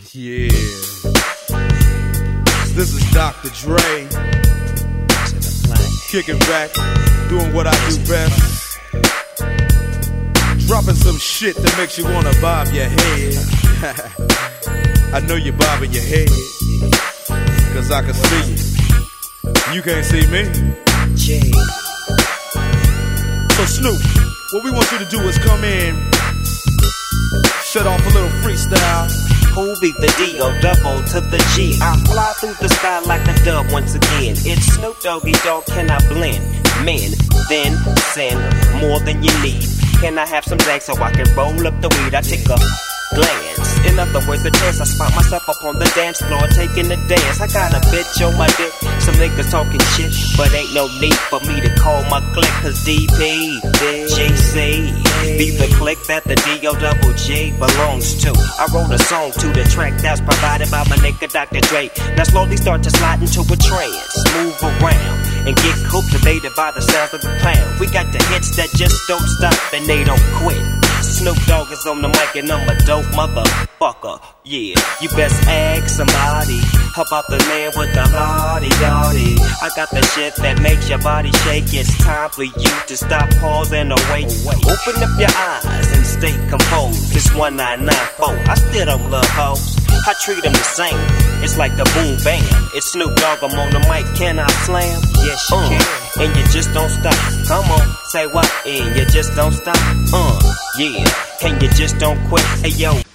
Yeah. This is Dr. Dre. Kicking back, doing what I do best. Dropping some shit that makes you wanna bob your head. I know you're bobbing your head, cause I can see you. You can't see me. So Snoop, what we want you to do is come in, shut off a little freestyle. Who beat the D-O double to the G? I fly through the sky like a dove once again. It's Snoop Doggy Dogg, can I blend? Men, then send more than you need. Can I have some Zag so I can roll up the weed? I take a glance. In other words, the chance I spot myself up on the dance floor taking a dance. I got a bitch on my dick, some niggas talking shit, but ain't no need for me to call my clique, cause DP, JC, be the clique that the D-O-double-G belongs to. I wrote a song to the track that's provided by my nigga Dr. Dre. Now slowly start to slide into a trance, move around and get cultivated by the sounds of the pound. We got the hits that just don't stop and they don't quit. Snoop Dogg is on the mic and I'm a dope motherfucker. Yeah, you best ask somebody about the man with the lottie-dottie. I got the shit that makes your body shake. It's time for you to stop, pause, and awake. Open up your eyes and stay composed. It's 1994. I still don't love hoes. I treat them the same. It's like the boom bam. It's Snoop Dogg, I'm on the mic. Can I slam? Yes, you can. And you just don't stop. Come on, say what? And you just don't stop. Yeah. Can you just don't quit? Hey yo.